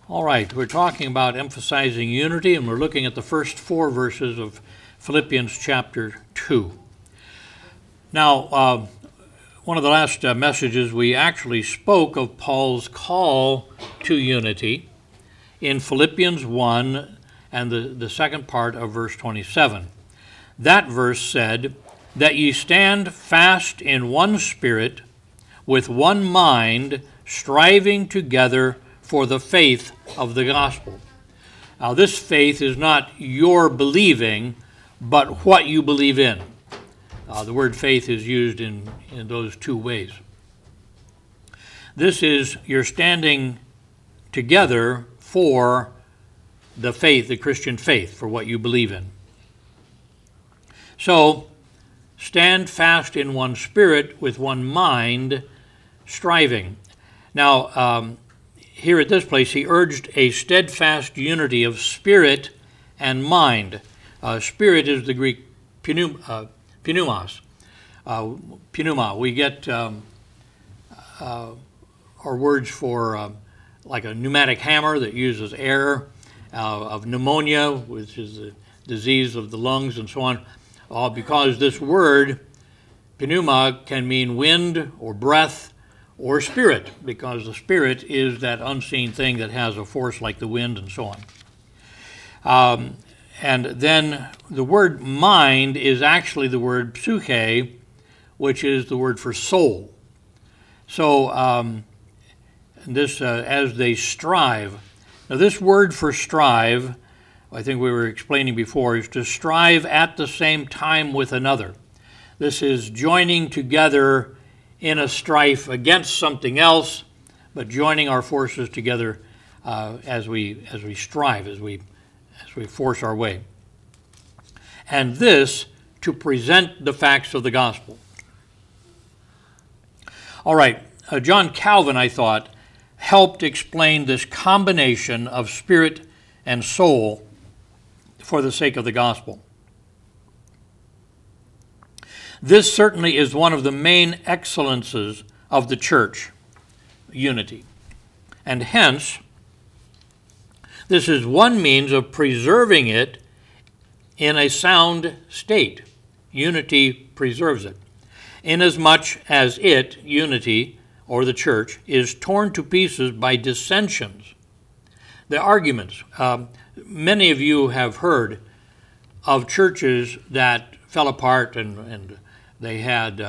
All right, we're talking about emphasizing unity, and we're looking at the first 4 verses of Philippians chapter 2. Now, one of the last messages, we actually spoke of Paul's call to unity in Philippians 1 and the second part of verse 27. That verse said, "That ye stand fast in one spirit, with one mind, striving together for the faith of the gospel." Now, this faith is not your believing, but what you believe in. The word faith is used in those 2 ways. This is you're standing together for the faith, the Christian faith, for what you believe in. So, stand fast in one spirit, with one mind, striving. Now, here at this place, he urged a steadfast unity of spirit and mind. Spirit is the Greek pneumos. Pneuma. We get our words for like a pneumatic hammer that uses air, of pneumonia, which is a disease of the lungs and so on. Because this word, pneuma, can mean wind or breath or spirit, because the spirit is that unseen thing that has a force like the wind and so on. And then the word mind is actually the word psyche, which is the word for soul. So this, as they strive. Now this word for strive, I think we were explaining before, is to strive at the same time with another. This is joining together in a strife against something else, but joining our forces together as we strive, as we force our way. And this to present the facts of the gospel. All right, John Calvin, I thought, helped explain this combination of spirit and soul for the sake of the gospel. This certainly is one of the main excellences of the church, unity. And hence, this is one means of preserving it in a sound state. Unity preserves it. Inasmuch as it, unity, or the church, is torn to pieces by dissensions. The arguments. Many of you have heard of churches that fell apart and they had,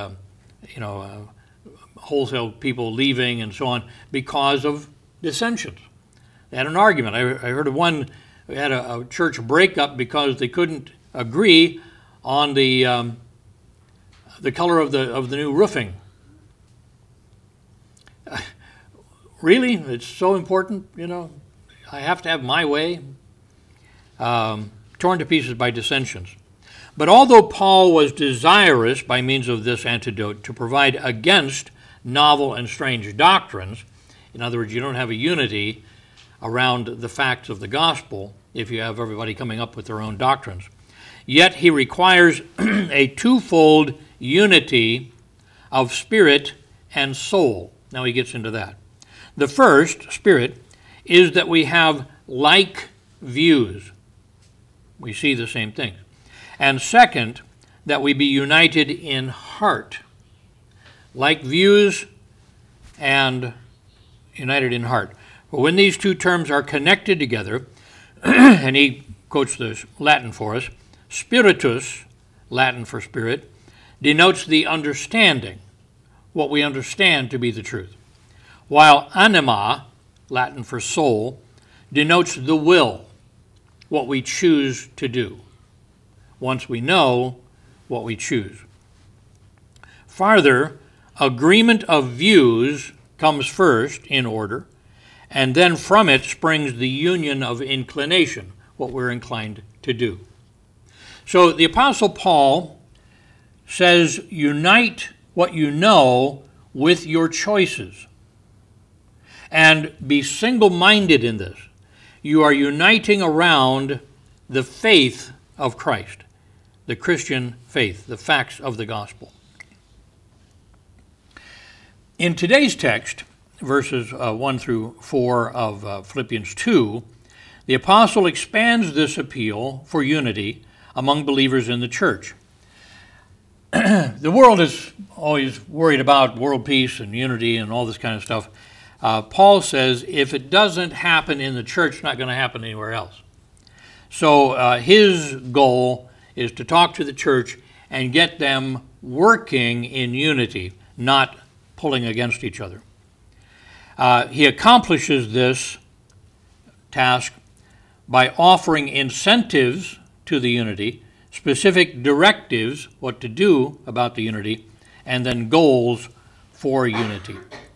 wholesale people leaving and so on because of dissensions. They had an argument. I heard of one, we had a church breakup because they couldn't agree on the color of the new roofing. Really? It's so important, I have to have my way. Torn to pieces by dissensions. But although Paul was desirous, by means of this antidote, to provide against novel and strange doctrines, in other words, you don't have a unity around the facts of the gospel if you have everybody coming up with their own doctrines, yet he requires a twofold unity of spirit and soul. Now he gets into that. The first, spirit, is that we have like views. We see the same things. And second, that we be united in heart. Like views and united in heart. But when these two terms are connected together, and he quotes the Latin for us, spiritus, Latin for spirit, denotes the understanding, what we understand to be the truth. While anima, Latin for soul, denotes the will, what we choose to do. Once we know what we choose. Farther, agreement of views comes first in order, and then from it springs the union of inclination, what we're inclined to do. So the Apostle Paul says, unite what you know with your choices, and be single-minded in this. You are uniting around the faith of Christ, the Christian faith, the facts of the gospel. In today's text, verses 1 through 4 of Philippians 2, the apostle expands this appeal for unity among believers in the church. The world is always worried about world peace and unity and all this kind of stuff. Paul says if it doesn't happen in the church, it's not going to happen anywhere else. So his goal is to talk to the church and get them working in unity, not pulling against each other. He accomplishes this task by offering incentives to the unity, specific directives, what to do about the unity, and then goals for unity.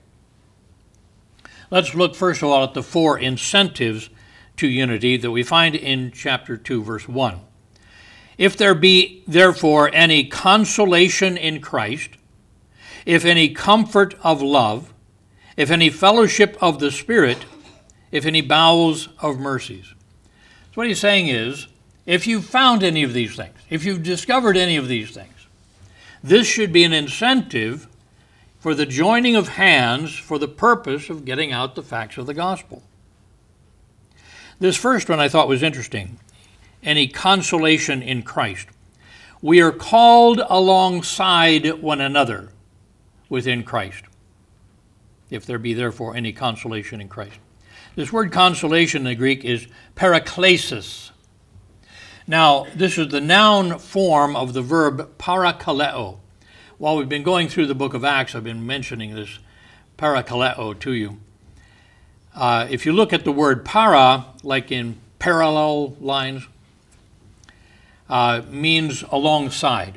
Let's look first of all at the 4 incentives to unity that we find in chapter 2, verse 1. If there be therefore any consolation in Christ, if any comfort of love, if any fellowship of the Spirit, if any bowels of mercies. So what he's saying is, if you've found any of these things, if you've discovered any of these things, this should be an incentive for the joining of hands for the purpose of getting out the facts of the gospel. This first one I thought was interesting. Any consolation in Christ. We are called alongside one another within Christ. If there be therefore any consolation in Christ. This word consolation in the Greek is paraklesis. Now, this is the noun form of the verb parakaleo. While we've been going through the book of Acts, I've been mentioning this parakaleo to you. If you look at the word para, like in parallel lines, means alongside.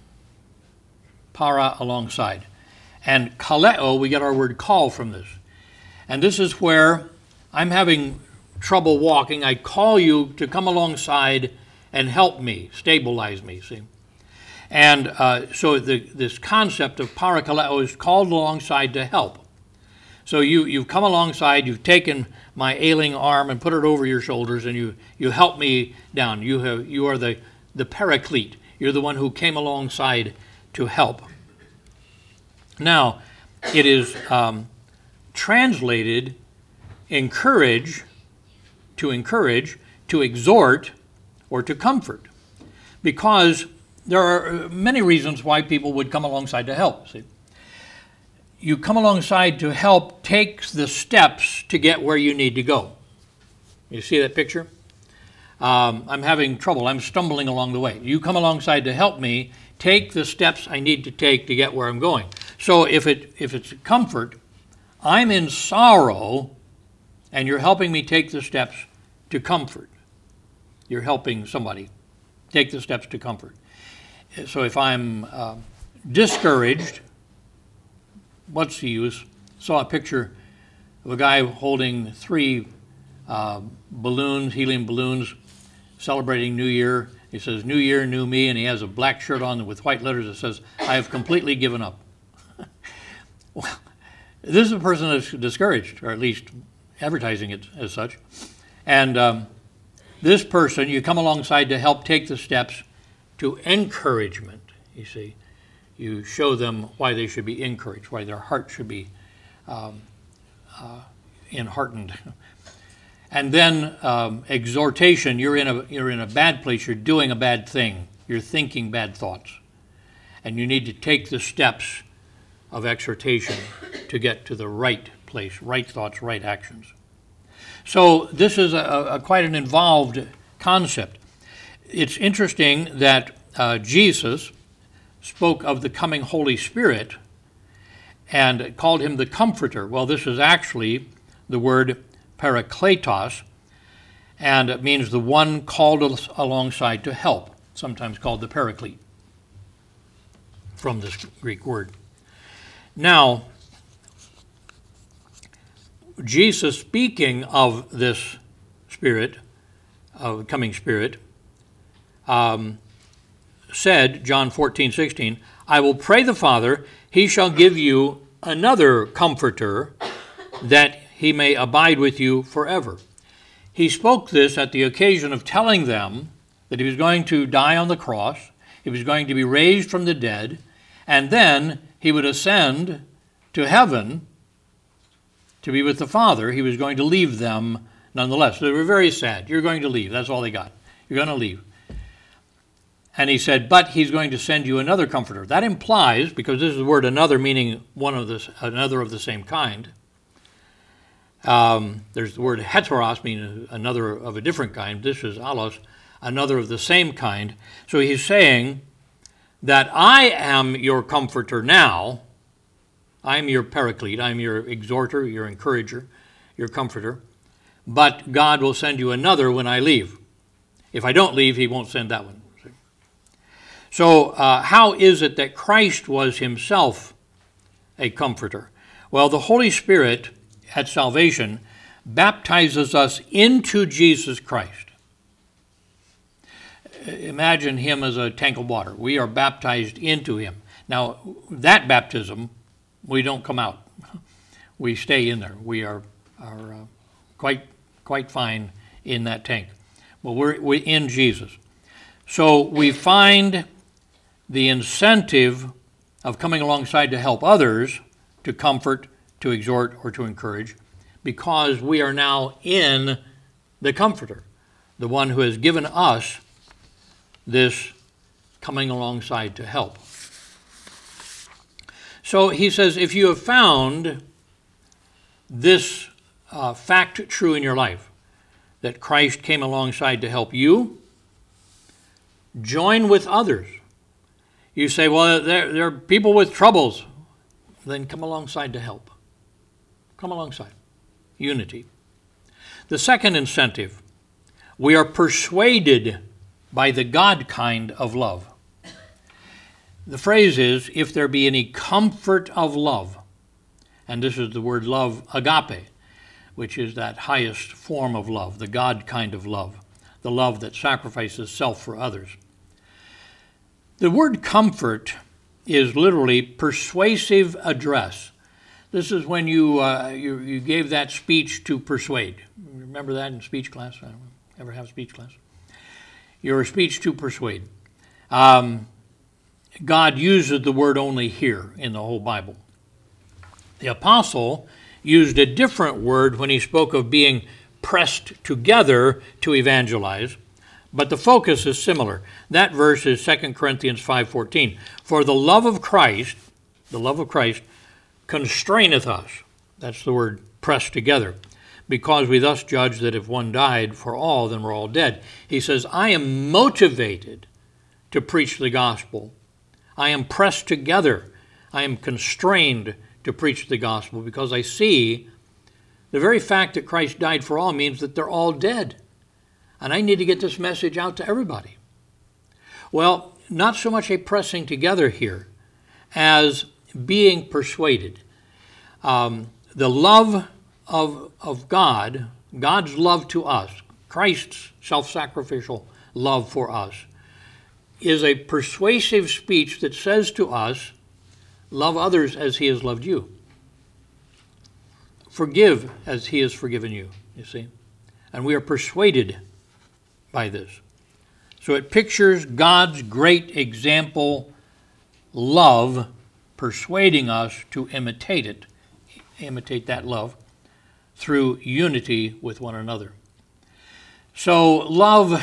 Para, alongside. And kaleo, we get our word call from this. And this is where I'm having trouble walking. I call you to come alongside and help me, stabilize me, see. And so this concept of parakaleo is called alongside to help. So you've come alongside, you've taken my ailing arm and put it over your shoulders, and you help me down. You are the paraclete. You're the one who came alongside to help. Now, it is translated encourage, to exhort, or to comfort, because there are many reasons why people would come alongside to help. See? You come alongside to help take the steps to get where you need to go. You see that picture? I'm having trouble. I'm stumbling along the way. You come alongside to help me take the steps I need to take to get where I'm going. So if it's a comfort, I'm in sorrow, and you're helping me take the steps to comfort. You're helping somebody take the steps to comfort. So if I'm discouraged, what's the use? Saw a picture of a guy holding 3 balloons, helium balloons, celebrating New Year. He says, "New Year, new me," and he has a black shirt on with white letters that says, "I have completely given up." Well, this is a person that's discouraged, or at least advertising it as such. And this person, you come alongside to help take the steps to encouragement, you see. You show them why they should be encouraged, why their heart should be enheartened. And then exhortation, you're in a bad place, you're doing a bad thing, you're thinking bad thoughts. And you need to take the steps of exhortation to get to the right place, right thoughts, right actions. So this is quite an involved concept. It's interesting that Jesus spoke of the coming Holy Spirit and called him the Comforter. Well, this is actually the word parakletos, and it means the one called alongside to help, sometimes called the Paraclete, from this Greek word. Now, Jesus, speaking of this Spirit, of the coming Spirit, said, John 14:16, "I will pray the Father, he shall give you another Comforter, that he may abide with you forever." He spoke this at the occasion of telling them that he was going to die on the cross, he was going to be raised from the dead, and then he would ascend to heaven to be with the Father, he was going to leave them nonetheless. They were very sad. You're going to leave. That's all they got. You're going to leave. And he said, but he's going to send you another comforter. That implies, because this is the word another, meaning another of the same kind. There's the word heteros, meaning another of a different kind. This is allos, another of the same kind. So he's saying that I am your comforter now. I'm your paraclete. I'm your exhorter, your encourager, your comforter. But God will send you another when I leave. If I don't leave, he won't send that one. So how is it that Christ was himself a comforter? Well, the Holy Spirit at salvation baptizes us into Jesus Christ. Imagine him as a tank of water. We are baptized into him. Now, that baptism, we don't come out. We stay in there. We are quite fine in that tank. But we're in Jesus. So we find the incentive of coming alongside to help others, to comfort, to exhort, or to encourage, because we are now in the Comforter, the one who has given us this coming alongside to help. So he says, if you have found this fact true in your life, that Christ came alongside to help you, join with others. You say, well, there are people with troubles. Then come alongside to help. Come alongside. Unity. The second incentive, we are persuaded by the God kind of love. The phrase is, if there be any comfort of love, and this is the word love, agape, which is that highest form of love, the God kind of love, the love that sacrifices self for others. The word comfort is literally persuasive address. This is when you gave that speech to persuade. Remember that in speech class? I don't ever have speech class. Your speech to persuade. God uses the word only here in the whole Bible. The apostle used a different word when he spoke of being pressed together to evangelize, but the focus is similar. That verse is 2 Corinthians 5:14. For the love of Christ constraineth us. That's the word pressed together. Because we thus judge that if one died for all, then we're all dead. He says, I am motivated to preach the gospel. I am pressed together. I am constrained to preach the gospel because I see the very fact that Christ died for all means that they're all dead. And I need to get this message out to everybody. Well, not so much a pressing together here as being persuaded. The love of God, God's love to us, Christ's self-sacrificial love for us, is a persuasive speech that says to us, love others as he has loved you. Forgive as he has forgiven you, you see. And we are persuaded by this. So it pictures God's great example love persuading us to imitate that love through unity with one another. So love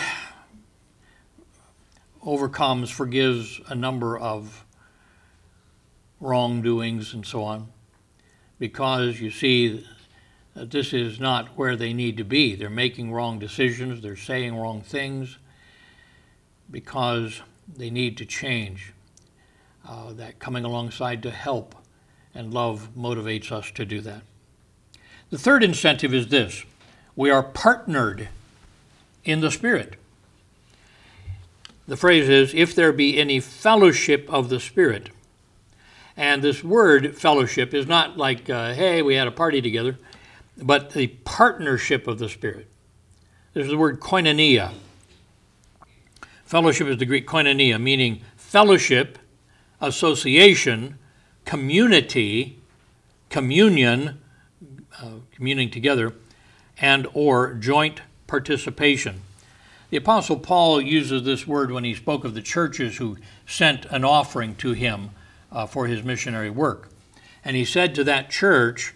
overcomes, forgives a number of wrongdoings and so on, because you see that this is not where they need to be. They're making wrong decisions, they're saying wrong things, because they need to change. That coming alongside to help, and love motivates us to do that. The third incentive is this: we are partnered in the Spirit. The phrase is, if there be any fellowship of the Spirit. And this word fellowship is not like, hey, we had a party together, but the partnership of the Spirit. There's the word koinonia. Fellowship is the Greek koinonia, meaning fellowship, association, community, communion, communing together, and or joint participation. The Apostle Paul uses this word when he spoke of the churches who sent an offering to him for his missionary work. And he said to that church,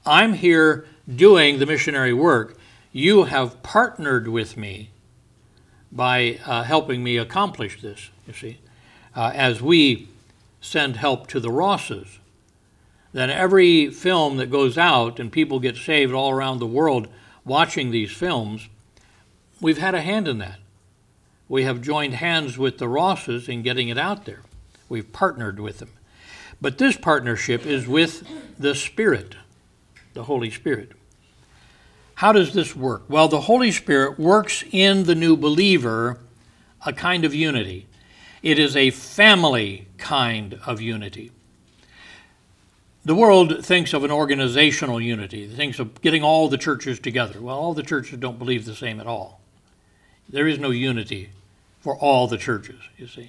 I'm here doing the missionary work. You have partnered with me by helping me accomplish this, you see. As we send help to the Rosses, then every film that goes out and people get saved all around the world watching these films, we've had a hand in that. We have joined hands with the Rosses in getting it out there. We've partnered with them. But this partnership is with the Spirit, the Holy Spirit. How does this work? Well, the Holy Spirit works in the new believer a kind of unity. It is a family kind of unity. The world thinks of an organizational unity. It thinks of getting all the churches together. Well, all the churches don't believe the same at all. There is no unity for all the churches, you see.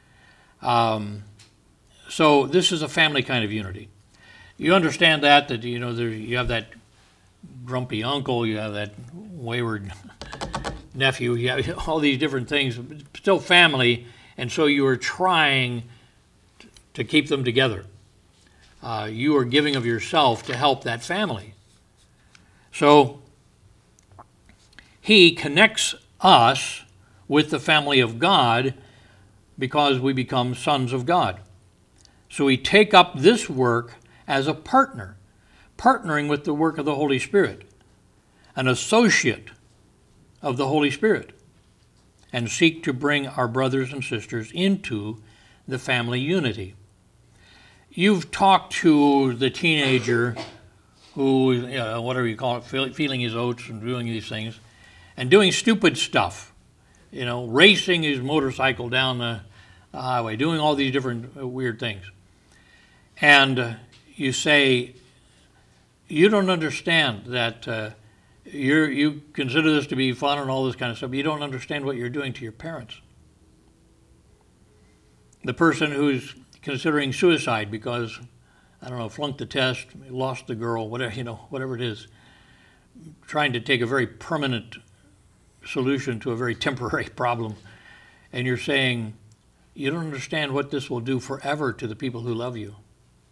So this is a family kind of unity. You understand that you have that grumpy uncle, you have that wayward nephew, you have all these different things, but still family, and so you are trying to keep them together. You are giving of yourself to help that family. So he connects us with the family of God because we become sons of God. So we take up this work as a partner, partnering with the work of the Holy Spirit, an associate of the Holy Spirit, and seek to bring our brothers and sisters into the family unity. You've talked to the teenager who, whatever you call it, feeling his oats and doing these things, and doing stupid stuff, racing his motorcycle down the highway, doing all these different weird things. And you say, you don't understand that you consider this to be fun and all this kind of stuff, but you don't understand what you're doing to your parents. The person who's considering suicide because, flunked the test, lost the girl, whatever it is, trying to take a very permanent solution to a very temporary problem, and you're saying, you don't understand what this will do forever to the people who love you.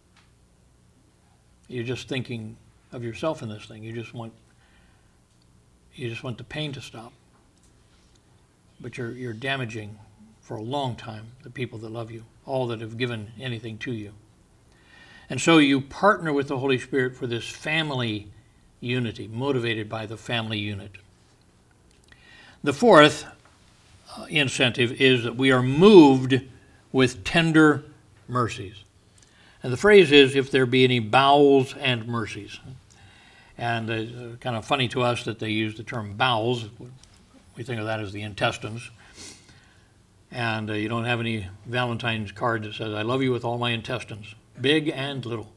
You're just thinking of yourself in this thing. You just want the pain to stop. But you're damaging for a long time the people that love you, all that have given anything to you. And so you partner with the Holy Spirit for this family unity, motivated by the family unit. The fourth incentive is that we are moved with tender mercies. And the phrase is, if there be any bowels and mercies. And it's kind of funny to us that they use the term bowels. We think of that as the intestines. And you don't have any Valentine's card that says, I love you with all my intestines, big and little.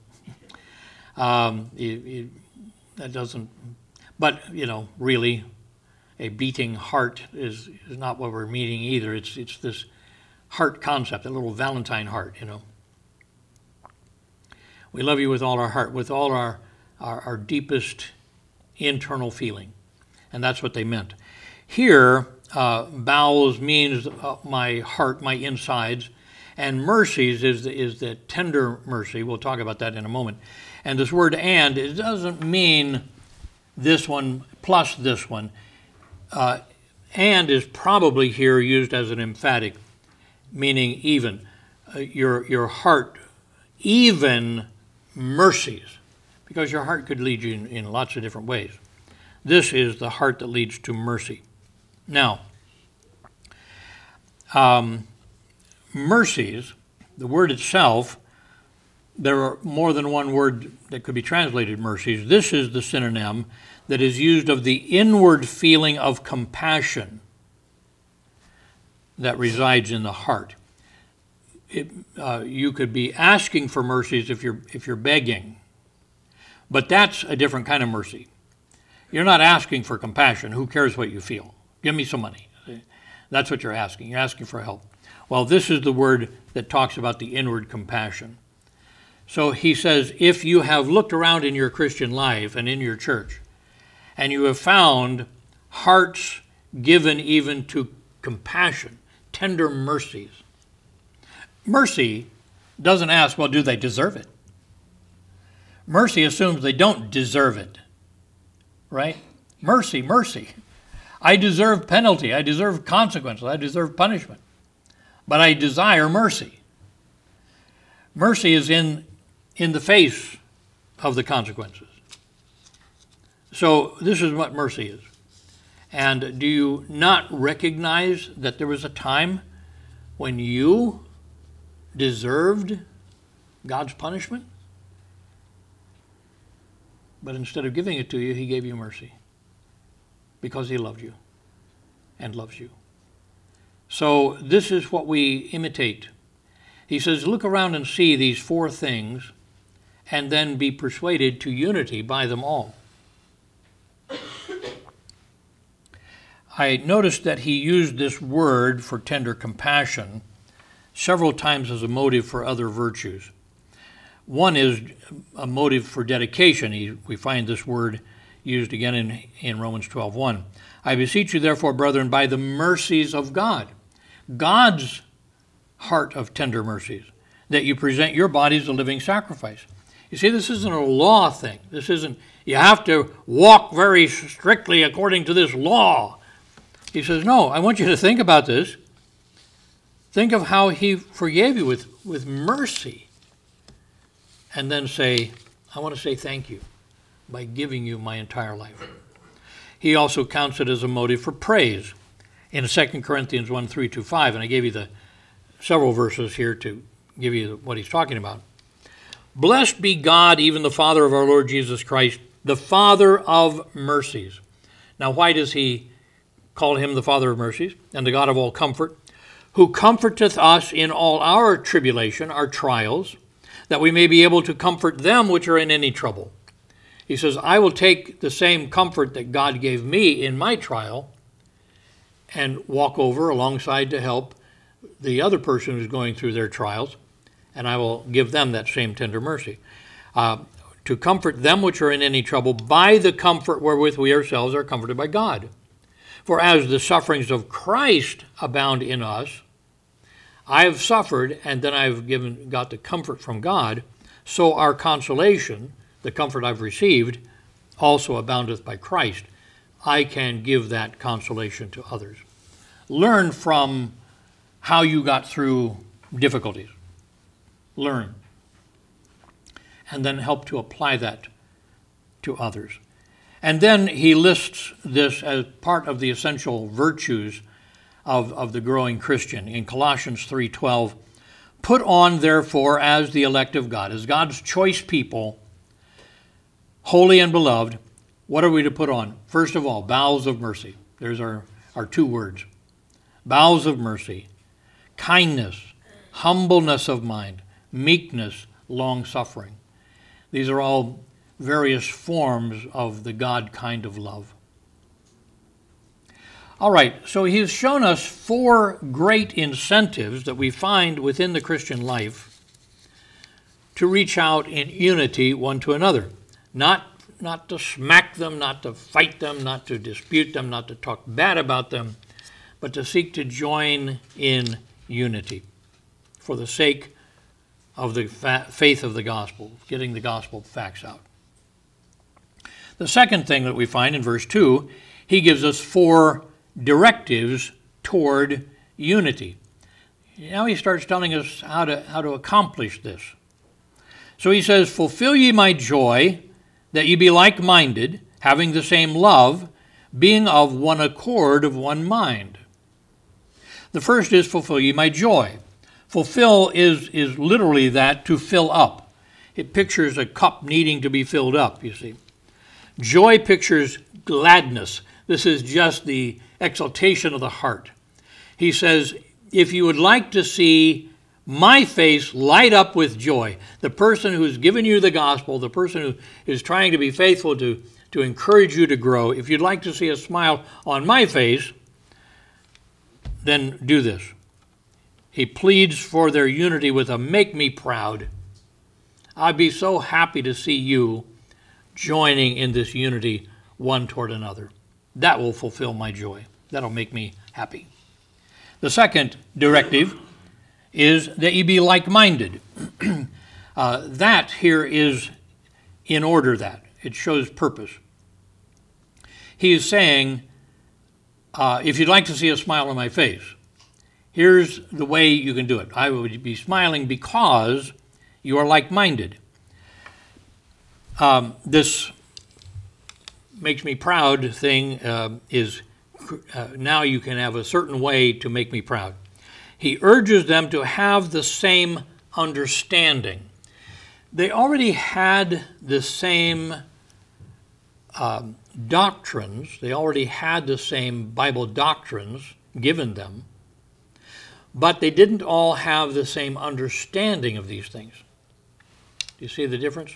That doesn't, but, really, a beating heart is not what we're meaning either. It's this heart concept, a little Valentine heart, We love you with all our heart, with all our deepest internal feeling. And that's what they meant. Here, bowels means my heart, my insides, and mercies is the tender mercy. We'll talk about that in a moment. And this word and, it doesn't mean this one plus this one. And is probably here used as an emphatic, meaning even. Your heart, even mercies, because your heart could lead you in lots of different ways. This is the heart that leads to mercy. Now, mercies, the word itself, there are more than one word that could be translated mercies. This is the synonym that is used of the inward feeling of compassion that resides in the heart. You could be asking for mercies if you're begging, but that's a different kind of mercy. You're not asking for compassion. Who cares what you feel? Give me some money. That's what you're asking. You're asking for help. Well, this is the word that talks about the inward compassion. So he says, if you have looked around in your Christian life and in your church, and you have found hearts given even to compassion, tender mercies. Mercy doesn't ask, well, do they deserve it? Mercy assumes they don't deserve it, right? Mercy, mercy. I deserve penalty. I deserve consequences. I deserve punishment. But I desire mercy. Mercy is in the face of the consequences. So this is what mercy is. And do you not recognize that there was a time when you deserved God's punishment? But instead of giving it to you, he gave you mercy because he loved you and loves you. So this is what we imitate. He says, look around and see these four things and then be persuaded to unity by them all. I noticed that he used this word for tender compassion several times as a motive for other virtues. One is a motive for dedication. We find this word used again in Romans 12:1. I beseech you, therefore, brethren, by the mercies of God, God's heart of tender mercies, that you present your bodies a living sacrifice. You see, this isn't a law thing. This isn't, you have to walk very strictly according to this law. He says, no, I want you to think about this. Think of how he forgave you with mercy. And then say, I want to say thank you by giving you my entire life. He also counts it as a motive for praise in 2 Corinthians 1:3-5. And I gave you the several verses here to give you what he's talking about. Blessed be God, even the Father of our Lord Jesus Christ, the Father of mercies. Now, why does he call him the Father of mercies and the God of all comfort, who comforteth us in all our tribulation, our trials, that we may be able to comfort them which are in any trouble. He says, I will take the same comfort that God gave me in my trial and walk over alongside to help the other person who's going through their trials, and I will give them that same tender mercy. To comfort them which are in any trouble by the comfort wherewith we ourselves are comforted by God. For as the sufferings of Christ abound in us, I have suffered, and then I've got the comfort from God, so our consolation, the comfort I've received, also aboundeth by Christ. I can give that consolation to others. Learn from how you got through difficulties. Learn. And then help to apply that to others. And then he lists this as part of the essential virtues of the growing Christian. In Colossians 3:12, put on, therefore, as the elect of God, as God's choice people, holy and beloved, what are we to put on? First of all, bowels of mercy. There's our two words. Bowels of mercy, kindness, humbleness of mind, meekness, long-suffering. These are all various forms of the God kind of love. All right, so he's shown us four great incentives that we find within the Christian life to reach out in unity one to another. Not to smack them, not to fight them, not to dispute them, not to talk bad about them, but to seek to join in unity for the sake of the faith of the gospel, getting the gospel facts out. The second thing that we find in verse 2, he gives us four directives toward unity. Now he starts telling us how to accomplish this. So he says, fulfill ye my joy, that ye be like-minded, having the same love, being of one accord, of one mind. The first is fulfill ye my joy. Fulfill is literally that, to fill up. It pictures a cup needing to be filled up, you see. Joy pictures gladness. This is just the exaltation of the heart. He says, if you would like to see my face light up with joy, the person who's given you the gospel, the person who is trying to be faithful to encourage you to grow, if you'd like to see a smile on my face, then do this. He pleads for their unity with a make me proud. I'd be so happy to see you joining in this unity one toward another. That will fulfill my joy. That'll make me happy. The second directive is that ye be like-minded. That here is in order that. It shows purpose. He is saying, if you'd like to see a smile on my face, here's the way you can do it. I would be smiling because you are like-minded. This makes me proud thing is now you can have a certain way to make me proud. He urges them to have the same understanding. They already had the same doctrines. They already had the same Bible doctrines given them, but they didn't all have the same understanding of these things. Do you see the difference?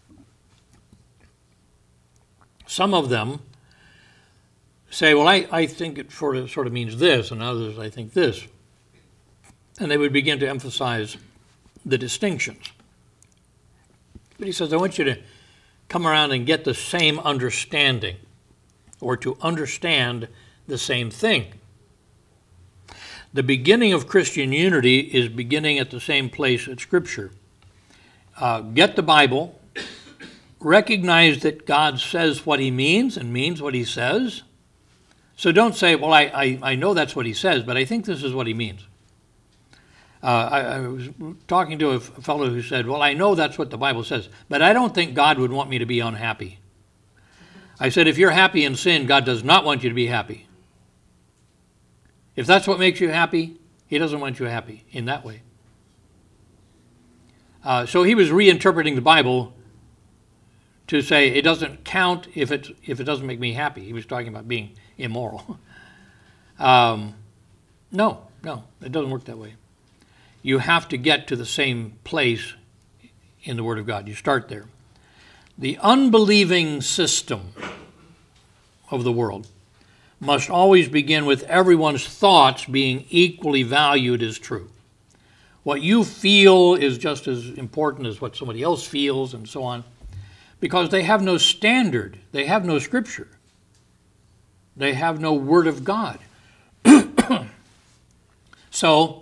Some of them say, well, I think it sort of means this, and others, I think this. And they would begin to emphasize the distinctions. But he says, I want you to come around and get the same understanding, or to understand the same thing. The beginning of Christian unity is beginning at the same place at Scripture. Get the Bible, recognize that God says what he means and means what he says. So don't say, well, I know that's what he says, but I think this is what he means. I was talking to a fellow who said, well, I know that's what the Bible says, but I don't think God would want me to be unhappy. I said, if you're happy in sin, God does not want you to be happy. If that's what makes you happy, he doesn't want you happy in that way. So he was reinterpreting the Bible to say it doesn't count if it doesn't make me happy. He was talking about being immoral. No, it doesn't work that way. You have to get to the same place in the Word of God. You start there. The unbelieving system of the world must always begin with everyone's thoughts being equally valued as true. What you feel is just as important as what somebody else feels, and so on, because they have no standard. They have no Scripture. They have no Word of God. So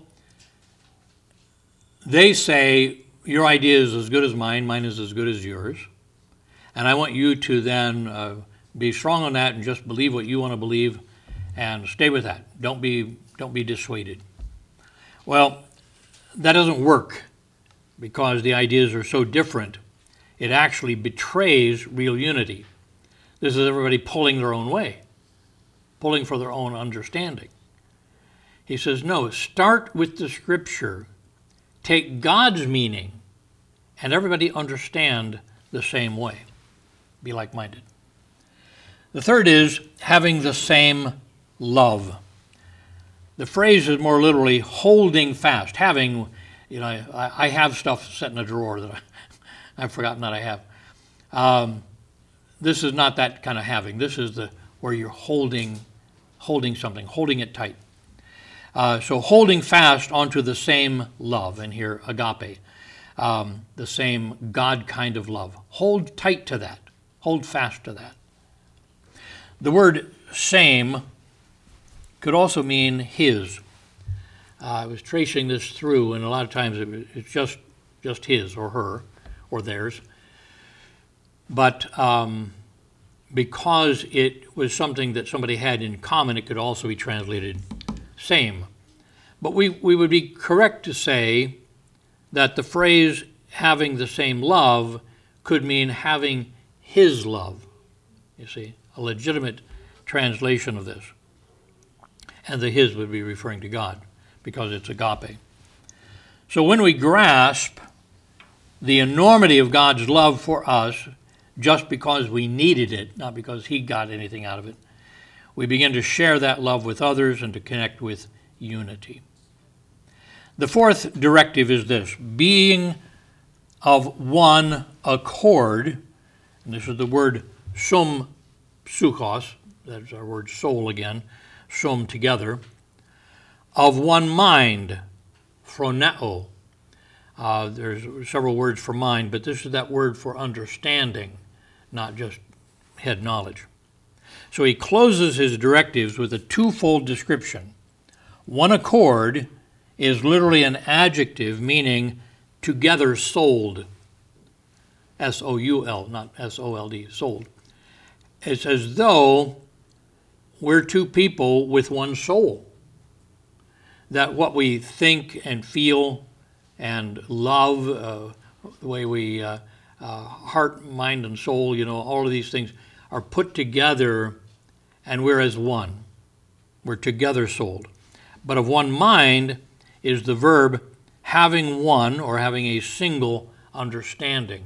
they say, your idea is as good as mine is as good as yours, and I want you to then be strong on that and just believe what you want to believe and stay with that. Don't be dissuaded. Well, that doesn't work because the ideas are so different. It actually betrays real unity. This is everybody pulling their own way, pulling for their own understanding. He says, no, start with the Scripture. Take God's meaning, and everybody understand the same way. Be like-minded. The third is having the same love. The phrase is more literally holding fast. Having, I have stuff set in a drawer that I've forgotten that I have. This is not that kind of having. This is where you're holding something, holding it tight. So holding fast onto the same love, and here agape, the same God kind of love. Hold tight to that. Hold fast to that. The word same could also mean his. I was tracing this through, and a lot of times it's just his or her or theirs. But because it was something that somebody had in common, it could also be translated same. But we would be correct to say that the phrase having the same love could mean having his love. You see, a legitimate translation of this. And the his would be referring to God because it's agape. So when we grasp the enormity of God's love for us just because we needed it, not because he got anything out of it, we begin to share that love with others and to connect with unity. The fourth directive is this: being of one accord, and this is the word sum psychos, that's our word soul again, sum together, of one mind, phroneo. There's several words for mind, but this is that word for understanding, not just head knowledge. So he closes his directives with a twofold description. One accord is literally an adjective meaning together souled. S-O-U-L, not S-O-L-D, sold. It's as though we're two people with one soul. That what we think and feel and love, the way we heart, mind, and soul, all of these things are put together, and we're as one. We're together souled. But of one mind is the verb having one, or having a single understanding.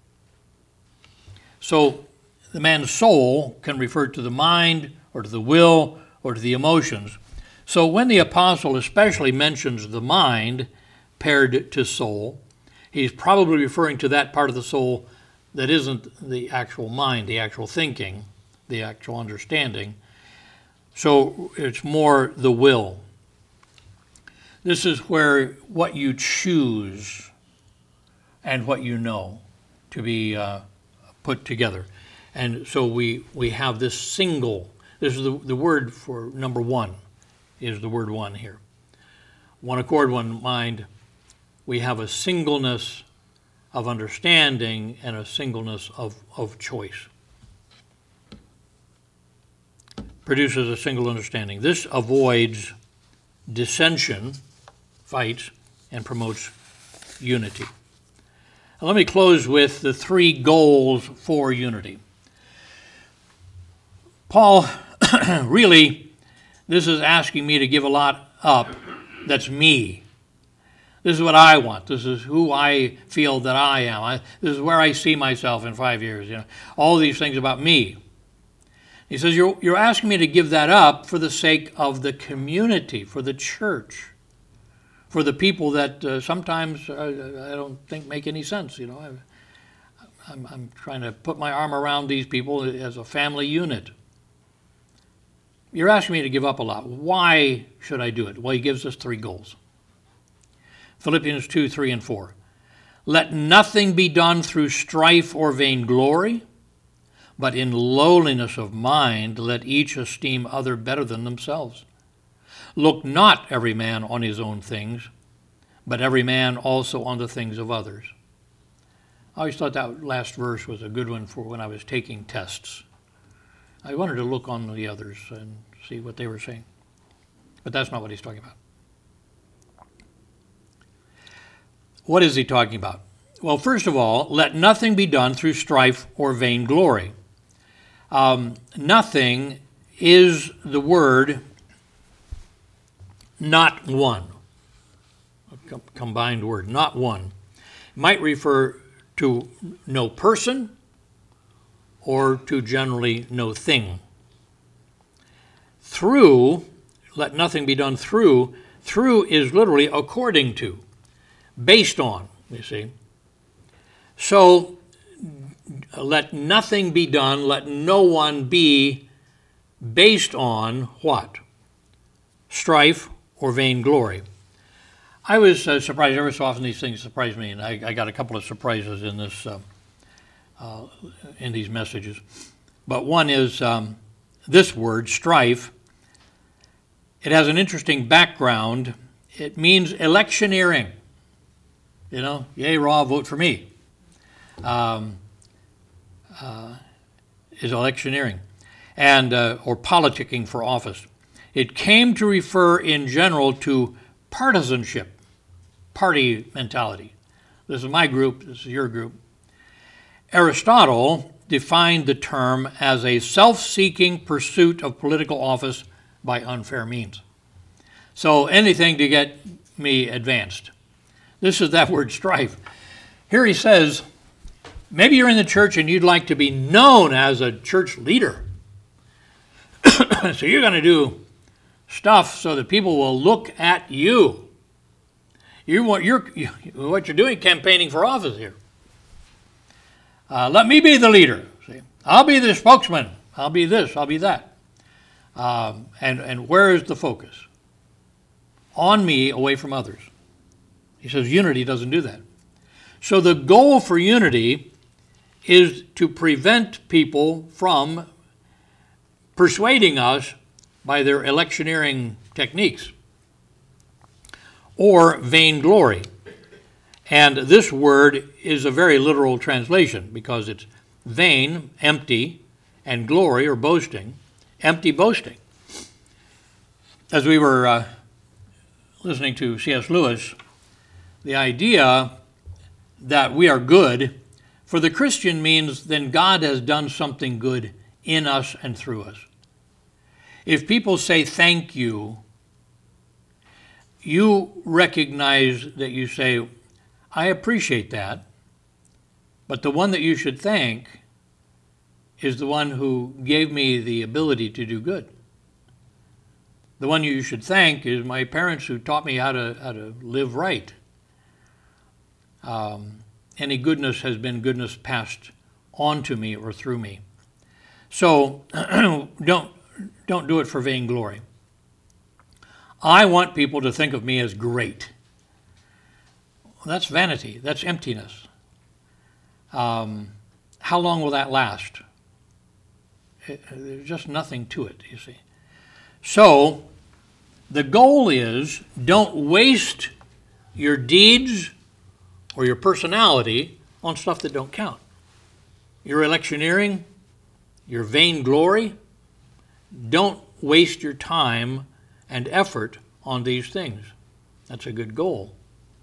So the man's soul can refer to the mind, or to the will, or to the emotions. So when the apostle especially mentions the mind paired to soul, he's probably referring to that part of the soul that isn't the actual mind, the actual thinking, the actual understanding. So it's more the will. This is where what you choose and what you know to be put together. And so we have this single, this is the word for number one, is the word one here. One accord, one mind. We have a singleness of understanding and a singleness of choice. Produces a single understanding. This avoids dissension, fights, and promotes unity. Now let me close with the three goals for unity. Paul, really, this is asking me to give a lot up that's me. This is what I want. This is who I feel that I am. This is where I see myself in 5 years. All these things about me. He says, you're asking me to give that up for the sake of the community, for the church, for the people that sometimes I don't think make any sense. I'm trying to put my arm around these people as a family unit. You're asking me to give up a lot. Why should I do it? Well, he gives us three goals. Philippians 2, 3, and 4. Let nothing be done through strife or vainglory, but in lowliness of mind let each esteem other better than themselves. Look not every man on his own things, but every man also on the things of others. I always thought that last verse was a good one for when I was taking tests. I wanted to look on the others and see what they were saying. But that's not what he's talking about. What is he talking about? Well, first of all, let nothing be done through strife or vainglory. Nothing is the word not one. A combined word, not one. It might refer to no person or to generally no thing. Through, let nothing be done through. Through is literally according to, based on, you see. So, let nothing be done, let no one be based on what? Strife or vainglory. I was surprised. Every so often these things surprise me, and I got a couple of surprises in this, in these messages. But one is this word, strife. It has an interesting background. It means electioneering. Yay, raw, vote for me. Is electioneering and or politicking for office. It came to refer in general to partisanship, party mentality. This is my group, this is your group. Aristotle defined the term as a self-seeking pursuit of political office by unfair means. So anything to get me advanced. This is that word strife. Here he says, maybe you're in the church and you'd like to be known as a church leader. So you're going to do stuff so that people will look at you. What you're doing, campaigning for office here. Let me be the leader. See? I'll be the spokesman. I'll be this. I'll be that. And where is the focus? On me, away from others. He says unity doesn't do that. So the goal for unity is to prevent people from persuading us by their electioneering techniques or vainglory. And this word is a very literal translation because it's vain, empty, and glory or boasting, empty boasting. As we were listening to C.S. Lewis, the idea that we are good for the Christian means then God has done something good in us and through us. If people say thank you, you recognize that you say, I appreciate that, but the one that you should thank is the one who gave me the ability to do good. The one you should thank is my parents who taught me how to live right. Any goodness has been goodness passed on to me or through me. So don't do it for vainglory. I want people to think of me as great. Well, that's vanity. That's emptiness. How long will that last? There's just nothing to it, you see. So the goal is don't waste your deeds or your personality on stuff that don't count. Your electioneering, your vainglory, don't waste your time and effort on these things. That's a good goal.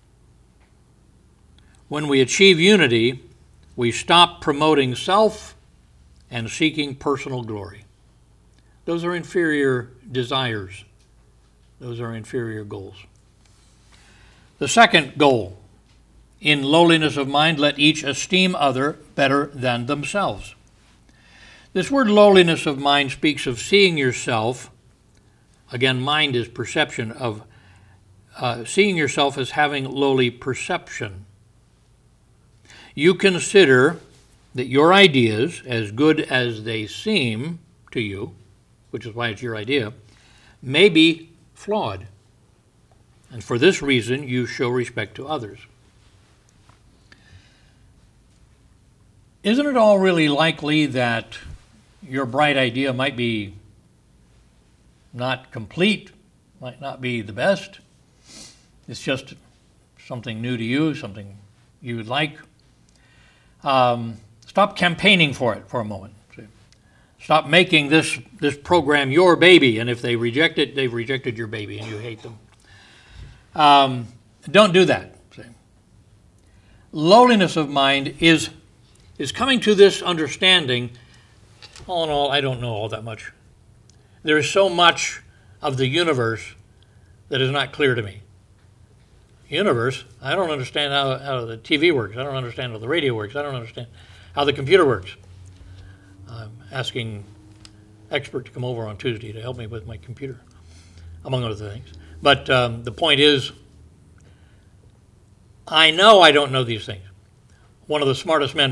When we achieve unity, we stop promoting self and seeking personal glory. Those are inferior desires. Those are inferior goals. The second goal, in lowliness of mind, let each esteem other better than themselves. This word lowliness of mind speaks of seeing yourself, again, mind is perception, of seeing yourself as having lowly perception. You consider that your ideas, as good as they seem to you, which is why it's your idea, may be flawed. And for this reason, you show respect to others. Isn't it all really likely that your bright idea might be not complete, might not be the best? It's just something new to you, something you would like. Stop campaigning for it for a moment. Stop making this program your baby, and if they reject it, they've rejected your baby and you hate them. Don't do that. Lowliness of mind is coming to this understanding, all in all, I don't know all that much. There is so much of the universe that is not clear to me. Universe, I don't understand how the TV works. I don't understand how the radio works. I don't understand how the computer works. I'm asking expert to come over on Tuesday to help me with my computer, among other things. But the point is, I know I don't know these things. One of the smartest men,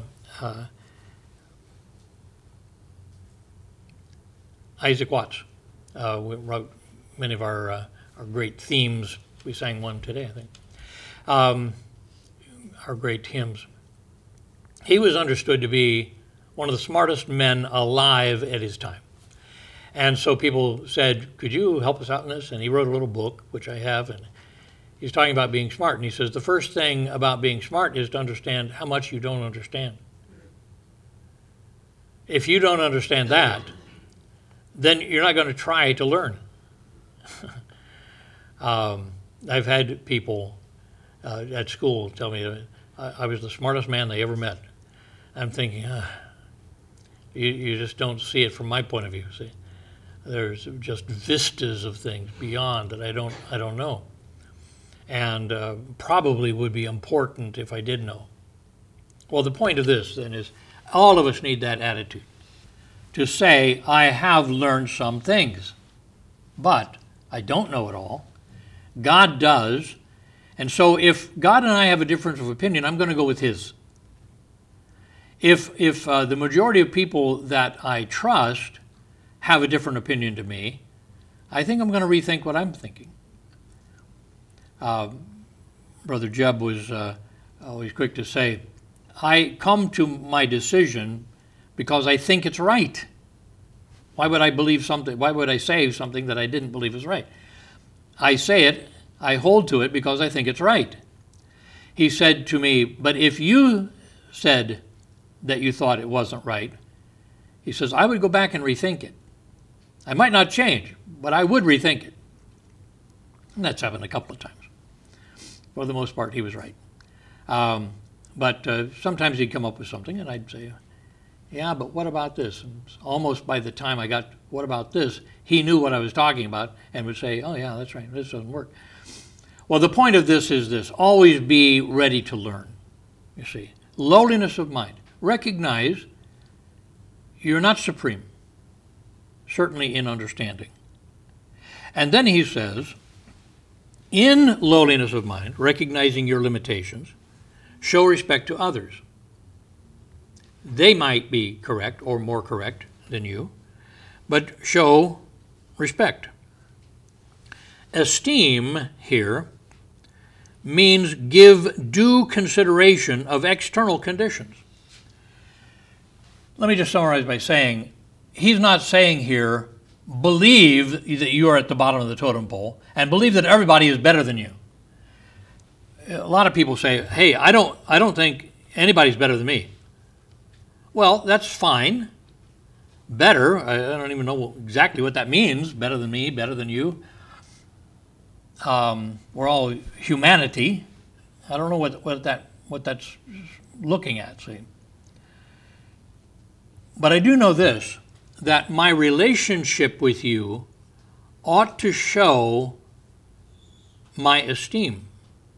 Isaac Watts, wrote many of our great themes. We sang one today, I think. Our great hymns. He was understood to be one of the smartest men alive at his time. And so people said, could you help us out in this? And he wrote a little book, which I have, and he's talking about being smart. And he says, the first thing about being smart is to understand how much you don't understand. If you don't understand that, then you're not going to try to learn. I've had people at school tell me I was the smartest man they ever met. I'm thinking, you just don't see it from my point of view. See, there's just vistas of things beyond that I don't know, and probably would be important if I did know. Well, the point of this then is all of us need that attitude to say, I have learned some things, but I don't know it all. God does. And so if God and I have a difference of opinion, I'm going to go with his. If the majority of people that I trust have a different opinion to me, I think I'm going to rethink what I'm thinking. Brother Jeb was always quick to say, I come to my decision because I think it's right. Why would I believe something? Why would I say something that I didn't believe is right? I say it, I hold to it because I think it's right. He said to me, but if you said that you thought it wasn't right, he says, I would go back and rethink it. I might not change, but I would rethink it. And that's happened a couple of times. For the most part, he was right. But sometimes he'd come up with something, and I'd say, yeah, but what about this? And almost by the time I got, what about this, he knew what I was talking about and would say, oh, yeah, that's right, this doesn't work. Well, the point of this is this: always be ready to learn, you see. Lowliness of mind. Recognize you're not supreme, certainly in understanding. And then he says, in lowliness of mind, recognizing your limitations, show respect to others. They might be correct or more correct than you, but show respect. Esteem here means give due consideration of external conditions. Let me just summarize by saying, he's not saying here, believe that you are at the bottom of the totem pole and believe that everybody is better than you. A lot of people say, hey, I don't think anybody's better than me. Well, that's fine. Better, I don't even know exactly what that means, better than me, better than you. We're all humanity. I don't know what that's looking at, see. But I do know this, that my relationship with you ought to show my esteem.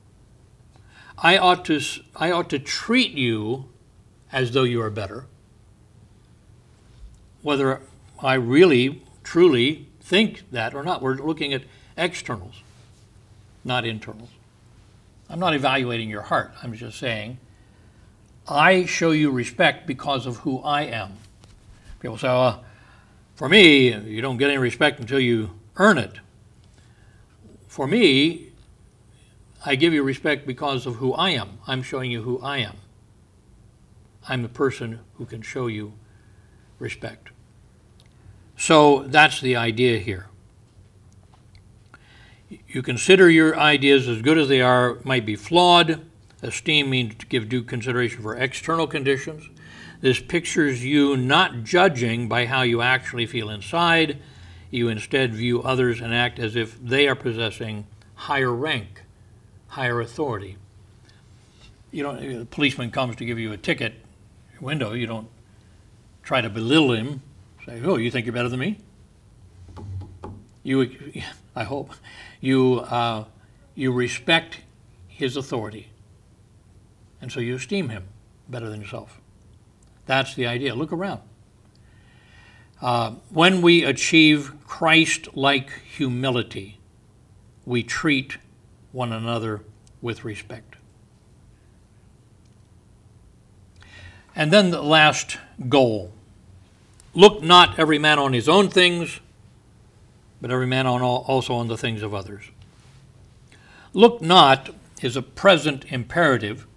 I ought to treat you as though you are better, whether I really, truly think that or not. We're looking at externals, not internals. I'm not evaluating your heart. I'm just saying, I show you respect because of who I am. People say, for me, you don't get any respect until you earn it. For me, I give you respect because of who I am. I'm showing you who I am. I'm the person who can show you respect. So that's the idea here. You consider your ideas as good as they are, might be flawed. Esteem means to give due consideration for external conditions. This pictures you not judging by how you actually feel inside. You instead view others and act as if they are possessing higher rank, higher authority. You don't, a policeman comes to give you a ticket, window, you don't try to belittle him, say, oh, you think you're better than me? I hope, you respect his authority, and so you esteem him better than yourself. That's the idea. Look around. When we achieve Christ-like humility, we treat one another with respect. And then the last goal. Look not every man on his own things, but every man also on the things of others. Look not is a present imperative.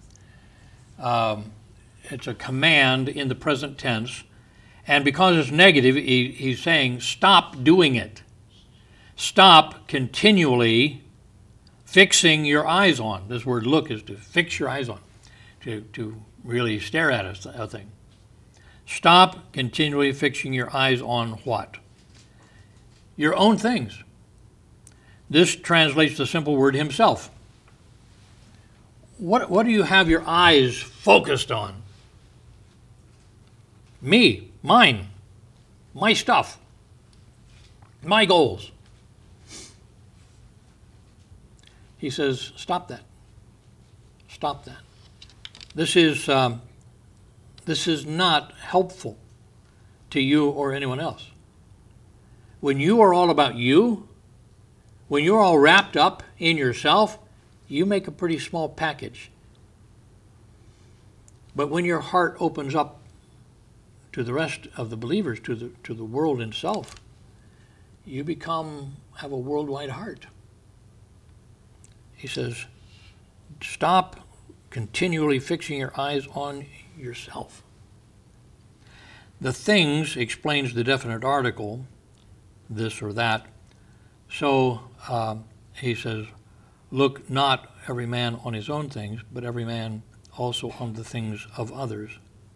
It's a command in the present tense. And because it's negative, he's saying stop doing it. Stop continually fixing your eyes on. This word look is to fix your eyes on, to really stare at a thing. Stop continually fixing your eyes on what? Your own things. This translates the simple word himself. What do you have your eyes focused on? Me, mine, my stuff, my goals. He says, stop that. Stop that. This is not helpful to you or anyone else. When you are all about you, when you're all wrapped up in yourself, you make a pretty small package. But when your heart opens up to the rest of the believers, to the world itself, you have a worldwide heart. He says, stop continually fixing your eyes on yourself. The things explains the definite article, this or that. So he says, Look not every man on his own things, but every man also on the things of others.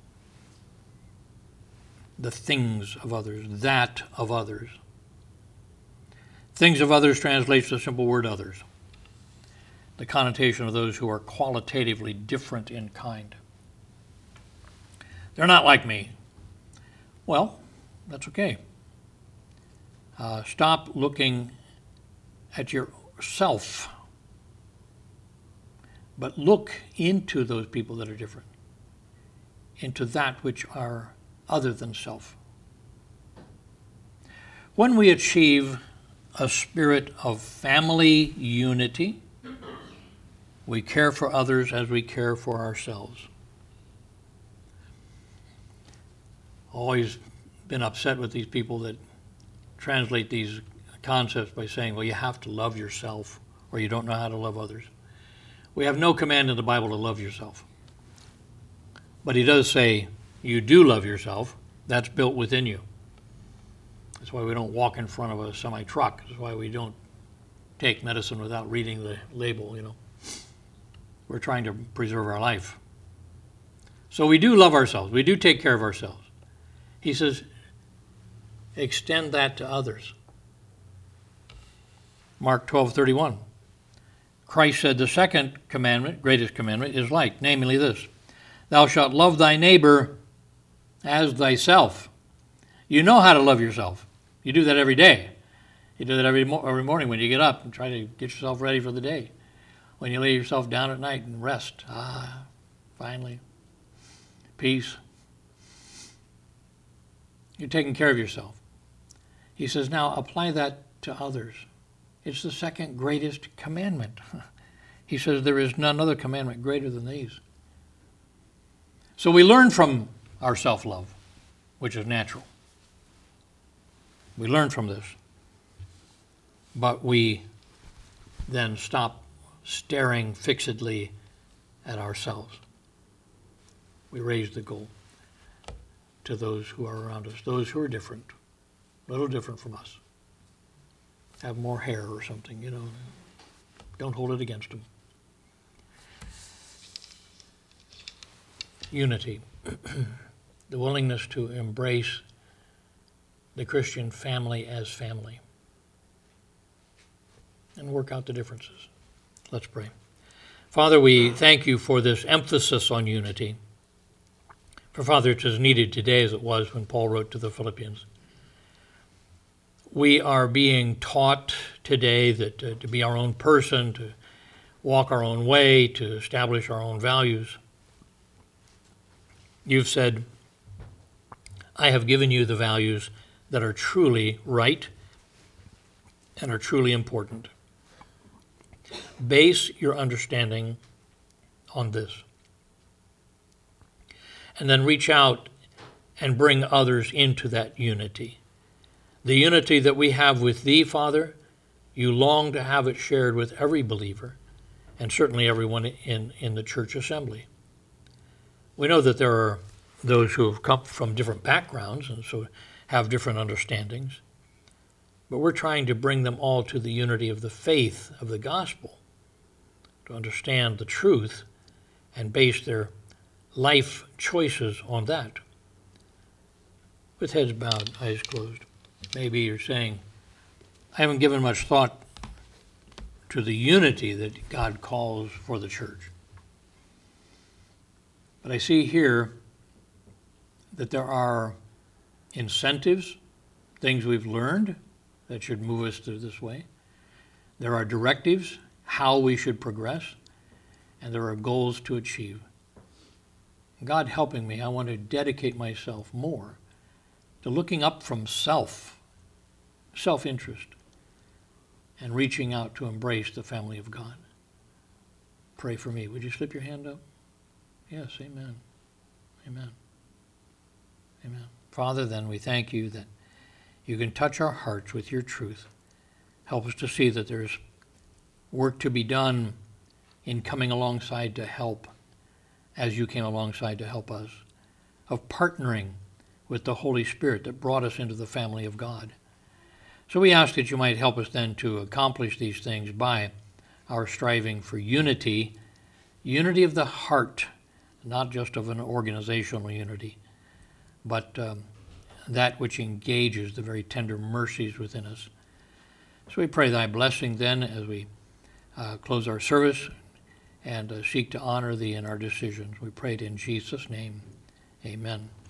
The things of others, that of others. Things of others translates the simple word others. The connotation of those who are qualitatively different in kind. They're not like me. Well, that's okay. Stop looking at yourself, but look into those people that are different, into that which are other than self. When we achieve a spirit of family unity, we care for others as we care for ourselves. Always been upset with these people that translate these concepts by saying, well, you have to love yourself or you don't know how to love others. We have no command in the Bible to love yourself. But he does say you do love yourself. That's built within you. That's why we don't walk in front of a semi-truck. That's why we don't take medicine without reading the label, We're trying to preserve our life. So we do love ourselves. We do take care of ourselves. He says, extend that to others. Mark 12:31. Christ said the second commandment, greatest commandment, is like, namely this: thou shalt love thy neighbor as thyself. You know how to love yourself. You do that every day. You do that every morning when you get up and try to get yourself ready for the day. When you lay yourself down at night and rest. Finally. Peace. You're taking care of yourself. He says, now apply that to others. It's the second greatest commandment. He says there is none other commandment greater than these. So we learn from our self-love, which is natural. We learn from this. But we then stop staring fixedly at ourselves. We raise the goal to those who are around us, those who are different, a little different from us. Have more hair or something, Don't hold it against them. Unity. The willingness to embrace the Christian family as family and work out the differences. Let's pray. Father, we thank you for this emphasis on unity. For Father, it's as needed today as it was when Paul wrote to the Philippians. We are being taught today that to be our own person, to walk our own way, to establish our own values. You've said, I have given you the values that are truly right and are truly important. Base your understanding on this. And then reach out and bring others into that unity. The unity that we have with thee, Father, you long to have it shared with every believer, and certainly everyone in the church assembly. We know that there are those who have come from different backgrounds and so have different understandings, but we're trying to bring them all to the unity of the faith of the gospel, to understand the truth and base their life choices on that. With heads bowed, eyes closed. Maybe you're saying, I haven't given much thought to the unity that God calls for the church. But I see here that there are incentives, things we've learned that should move us through this way. There are directives, how we should progress, and there are goals to achieve. God helping me, I want to dedicate myself more to looking up from self-interest, and reaching out to embrace the family of God. Pray for me. Would you slip your hand up? Yes, amen. Amen. Amen. Father, then we thank you that you can touch our hearts with your truth. Help us to see that there's work to be done in coming alongside to help, as you came alongside to help us, of partnering with the Holy Spirit that brought us into the family of God. So we ask that you might help us then to accomplish these things by our striving for unity, unity of the heart, not just of an organizational unity, but that which engages the very tender mercies within us. So we pray thy blessing then as we close our service and seek to honor thee in our decisions. We pray it in Jesus' name. Amen.